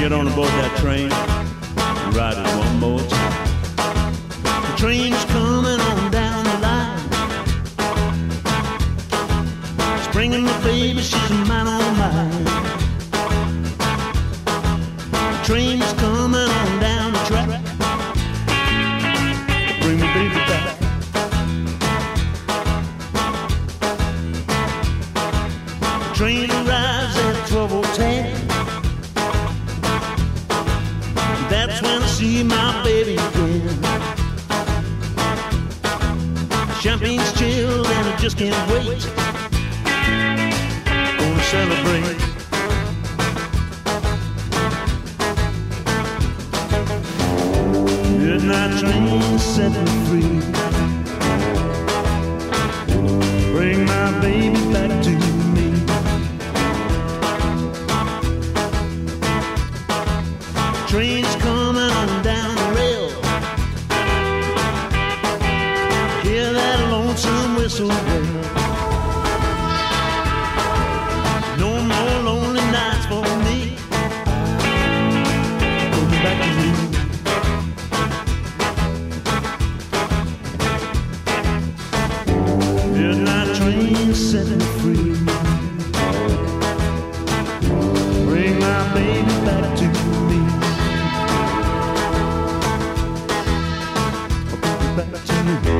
get on aboard that train and ride it one more time. The train's coming on down the line. It's bringing the baby, she's mine on mine. The train's coming on down the track. Bring the baby back. The train arrives at 12:10. That's when I see my baby again. Champagne's chilled and I just can't wait. Gonna celebrate. Midnight train set me free. Bring my baby back to me. Train's coming on down the rail. Hear that lonesome whistle wail. No more lonely nights for me. Going back to you. Midnight train set me free. Bring my baby back to me. Back to you.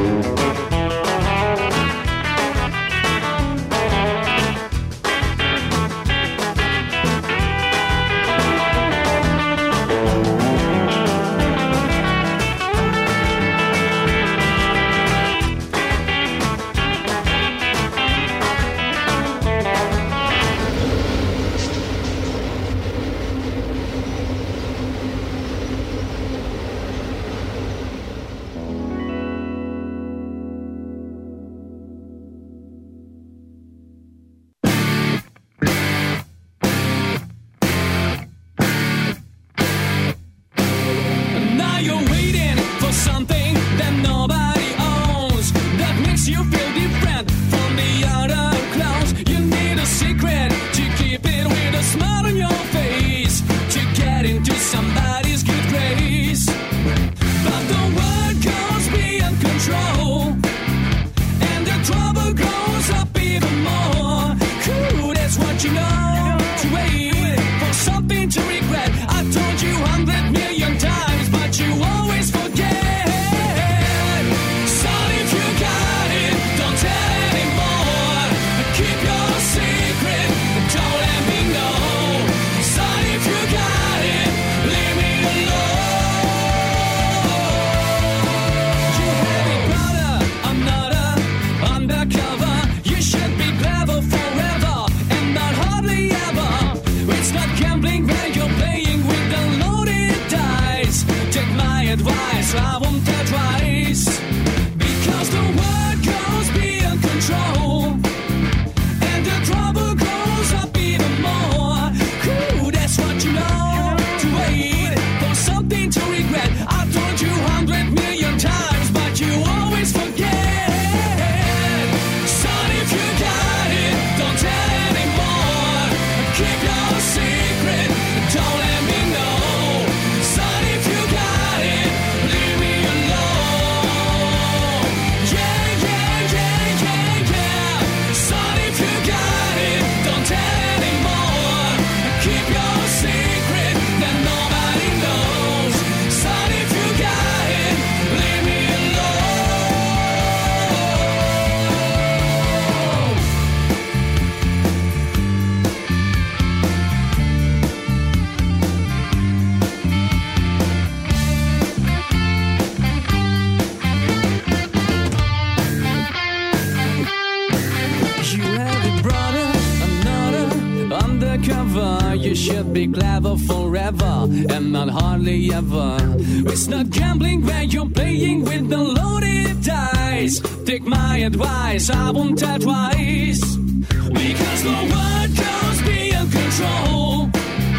You should be clever forever and not hardly ever. It's not gambling where you're playing with the loaded dice. Take my advice, I won't tell twice. Because the world goes beyond control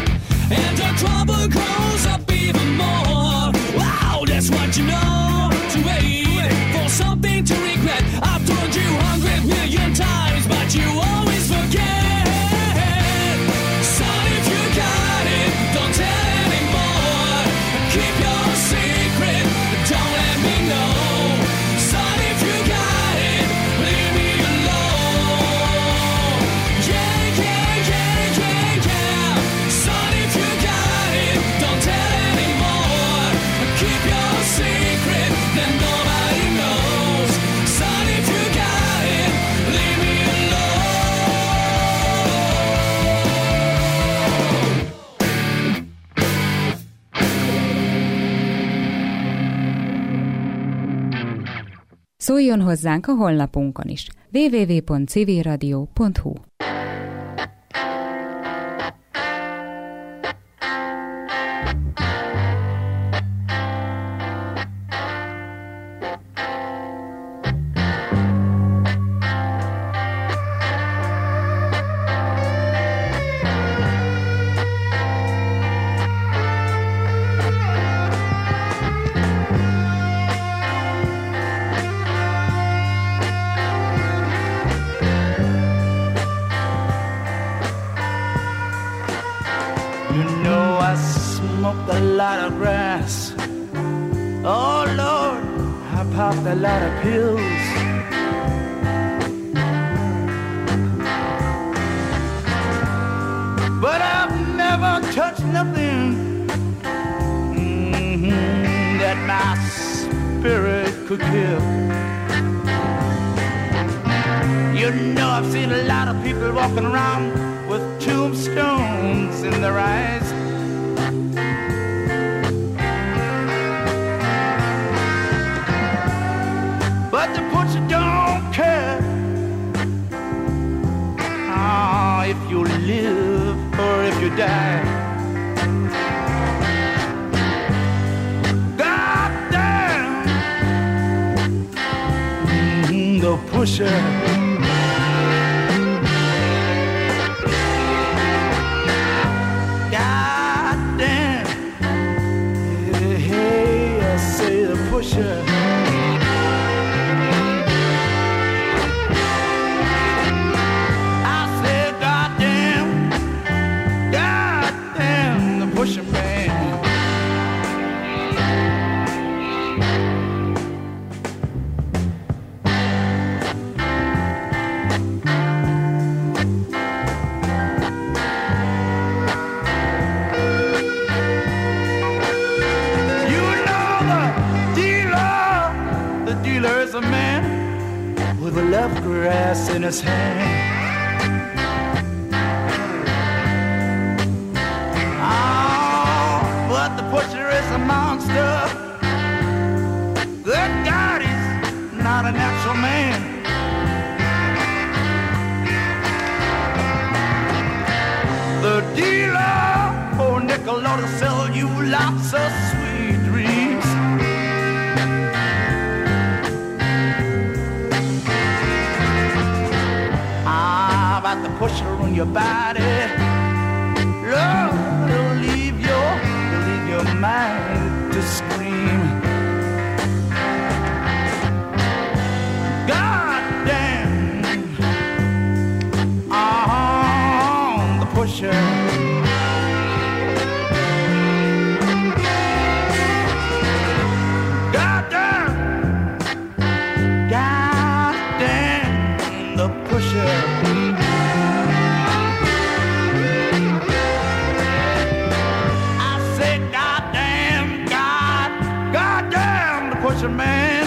and the trouble grows up even more. Wow, that's what you know. To wait for something to regret. I've told you 100 million times, but you always forget. Son, if you got it, don't Szóljon hozzánk a honlapunkon is. www.civilradio.hu. A lot of pills. But I've never touched nothing that my spirit could kill. You know, I've seen a lot of people walking around with tombstones in their eyes. But the butcher don't care if you live or if you die. God damn the pusher. God damn, hey, I say the pusher. Pusher man. You know the dealer is a man with a left grass in his hand. The pusher is a monster. Good God, he's not a natural man. The dealer, oh nickel, ought to sell you lots of sweet dreams. About the pusher on your body, Lord, it'll leave your mind to scream. God damn, the pusher. God damn, the pusher. Pusher man.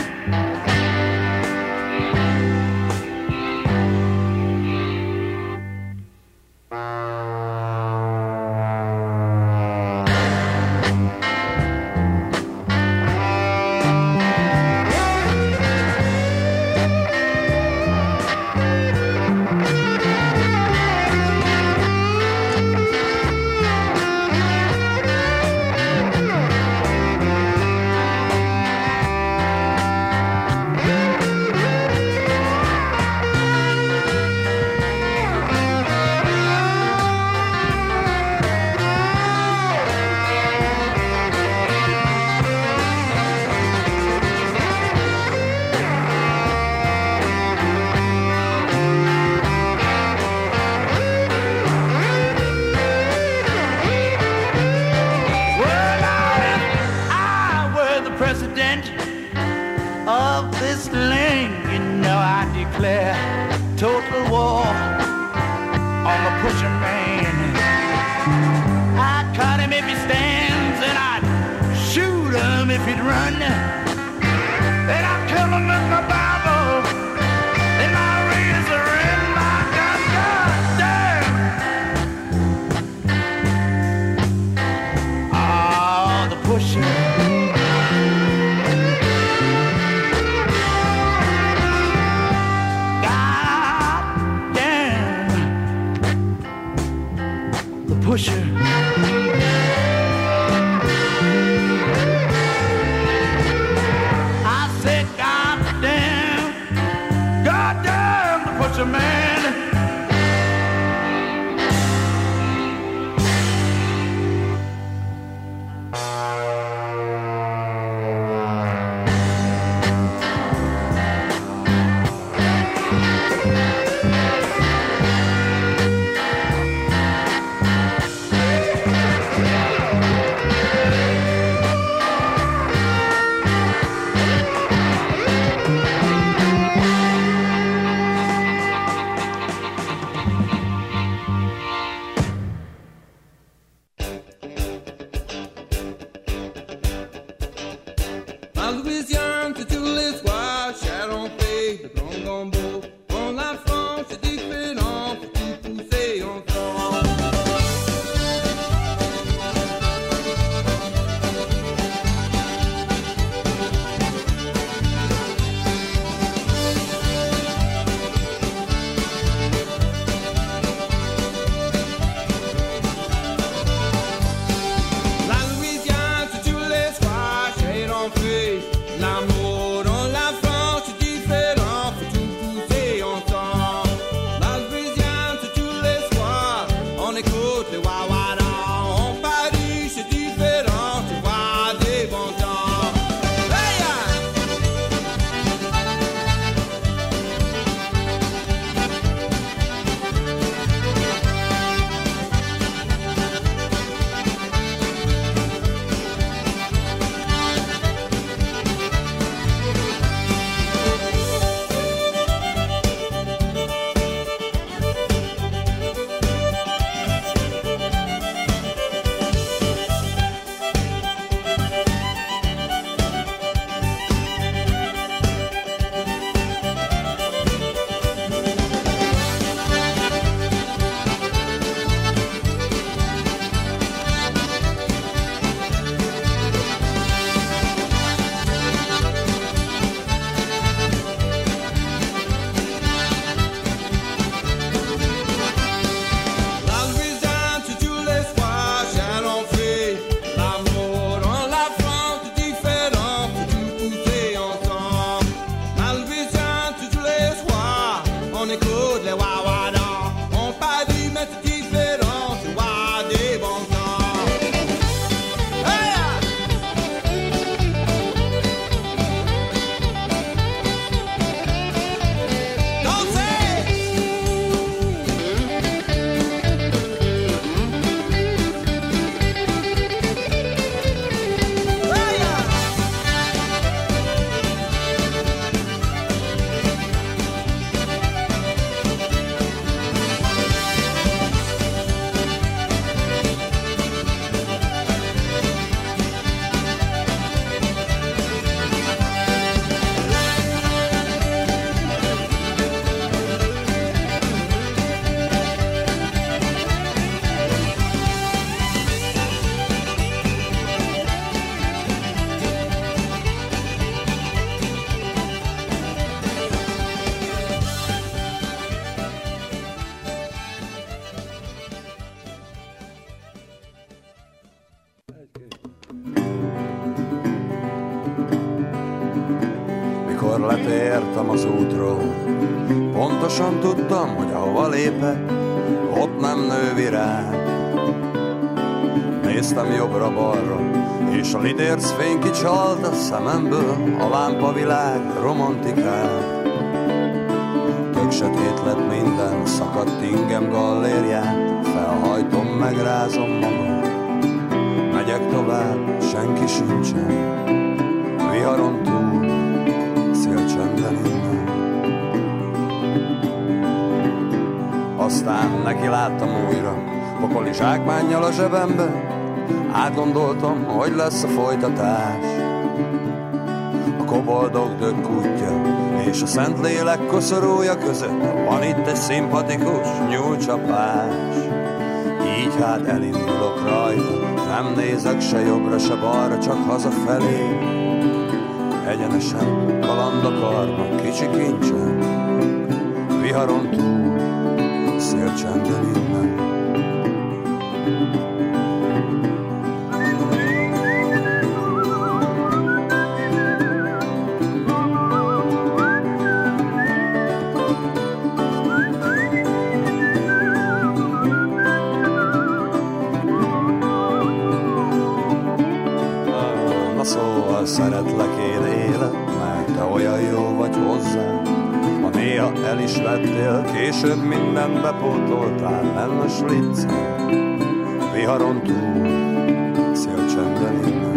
Total war on the pusher man. I'd cut him if he stands, and I'd shoot him if he'd run. And I'd kill him with my Bible and my razor and my gun. God damn. The pusher. pusher. I said, goddamn the pusher man. Letértem az útról, pontosan tudtam, hogy ahova lépek, ott nem nő virág. Néztem jobbra-balra, és a lidérc fény kicsalt a szememből, a lámpavilág romantikát. Tök sötét lett minden, szakadt ingem gallériát, felhajtom, megrázom magam, megyek tovább, senki sincsen, viharon túl, szélcsendben innen. Aztán neki láttam újra, pokoli zsákmánnyal a zsebembe, átgondoltam, hogy lesz a folytatás. A koboldok dökkútja és a Szentlélek koszorúja között van itt egy szimpatikus nyúlcsapás. Így hát elindulok rajta, nem nézek se jobbra, se balra, csak hazafelé. Egyenesen kaland akarnak, kicsi kincsen, viharon túl, szélcsendben innen. Szóval szeretlek én élet, mert te olyan jó vagy hozzám. Ha néha el is vettél, később mindent bepótoltál, lenne sliccel, viharon túl, szélcsendben innen.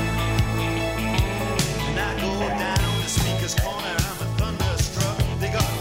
Corner, I'm a thunderstruck. They got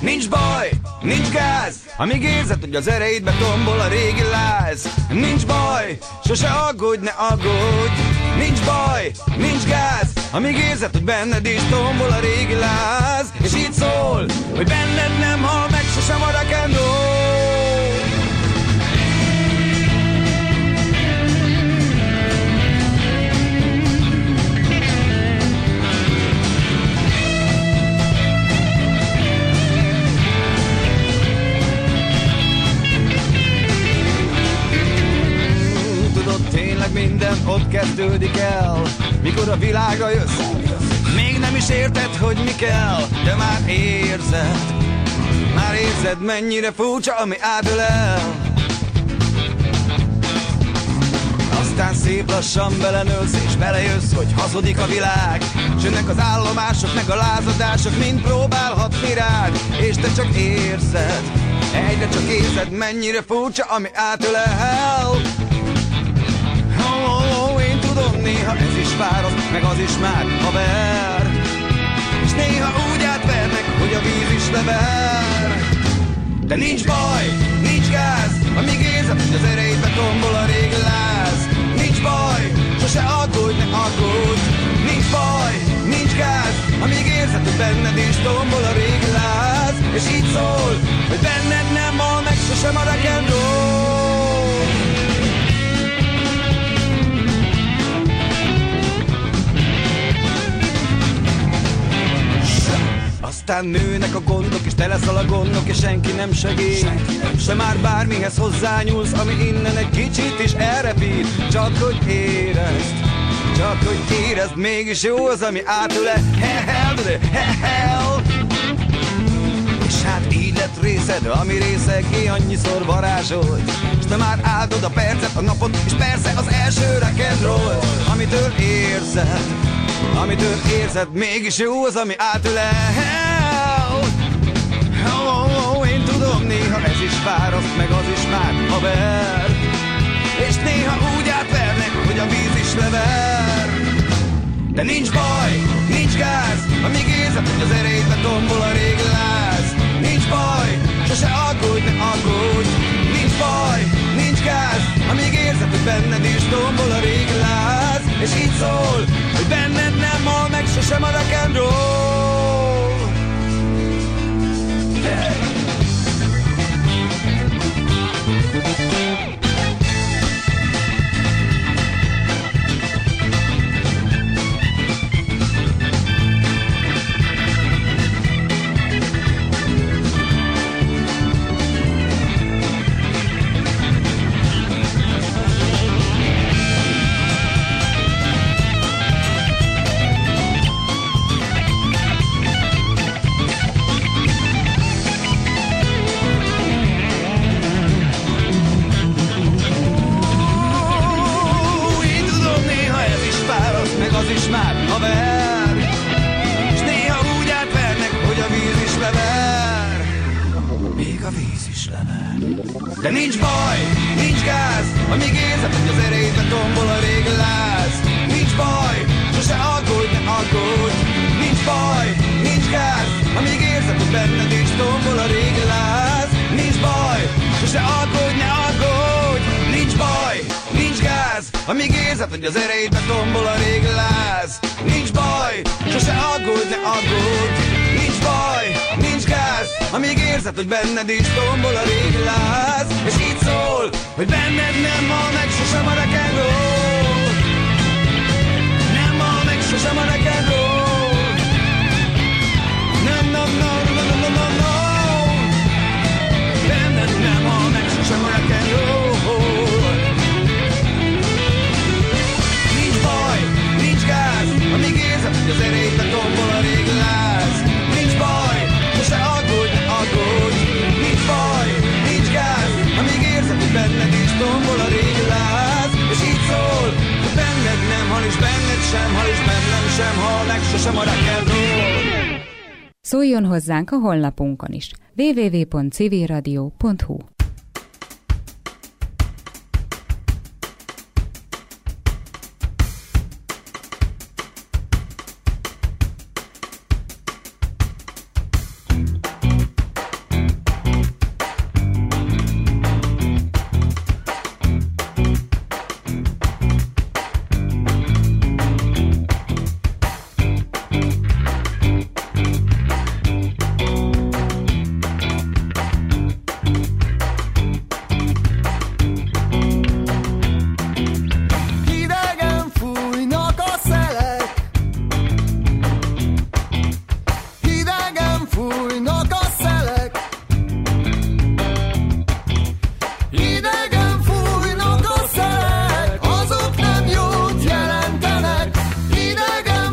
Nincs baj, nincs gáz, amíg érzed, hogy az ereidbe tombol a régi láz. Nincs baj, sose aggódj, ne aggódj. Nincs baj, nincs gáz, amíg érzed, hogy benned is tombol a régi láz. És így szól, hogy benned nem hal meg sosem a rock and roll. Tényleg minden ott kezdődik el, mikor a világra jössz. Még nem is érted, hogy mi kell, de már érzed, mennyire furcsa, ami átölel. Aztán szép lassan belenőlsz, és belejössz, hogy hazudik a világ. S jönnek az állomások, meg a lázadások, mind próbálhatni rád. És te csak érzed, egyre csak érzed, mennyire furcsa, ami átölel. Én tudom, néha ez is fáraszt, meg az is már haver. És néha úgy átvernek, hogy a víz is lever. De nincs baj, nincs gáz, amíg érzed, hogy az ereidbe tombol a régi láz. Nincs baj, sose aggódj, ne aggódj. Nincs baj, nincs gáz, amíg érzed, hogy benned is tombol a régi láz. És így szól, hogy benned nem hal meg sosem a rock and roll. Aztán nőnek a gondok, és te leszel a gondok, és senki nem segít. Se már bármihez hozzányúlsz, ami innen egy kicsit is elrepít. Csak hogy érezd, mégis jó az, ami átölel. És hát így lett részed, ami részegé annyiszor varázsolt. És te már áldod a percet, a napot, és persze az első rock and roll. Amitől érzed, mégis jó az, ami átölel. Én tudom, néha ez is fáraszt, meg az is már haver. És néha úgy átvernek, hogy a víz is lever. De nincs baj, nincs gáz, amíg érzed, hogy az ereidbe tombol a régi láz. Nincs baj, sose aggódj, ne aggódj. Nincs baj, nincs gáz, amíg érzed, hogy benned is tombol a régi láz. És így szól, hogy benned nem hal meg sosem a rock and roll. Yeah. De nincs baj, nincs gáz, amíg érzed, hogy az ereidbe tombol a régi láz. Nincs baj, sose aggódj, ne aggódj. Nincs baj, nincs gáz, amíg érzed, hogy benned is tombol a régi láz. Nincs baj, sose aggódj, ne aggódj. Nincs baj, nincs gáz, amíg érzed, hogy az ereidbe tombol a régi láz. Nincs baj, sose aggódj, ne aggódj. Nincs baj, nincs gáz, amíg érzed, hogy benned is tombol a régi láz. És így szól, hogy benned nem hal meg sosem a rock and roll. Nem hal meg sosem a rock and roll. Nem, no, no, no, no, no, no, no. Benned nem hal meg sosem a rock and roll. Nincs baj, nincs gáz, amíg érzed, hogy az ereidbe tombol a régi láz. Nincs baj, sose aggódj, ne aggódj. Nincs baj, nincs gáz, amíg érzed, hogy benned is tombol a régi láz. És így szól, hogy benned nem hal, és benned sem hal, és bennem sem hal meg sosem a rock and roll. Szóljon hozzánk a honlapunkon is. www.civilradio.hu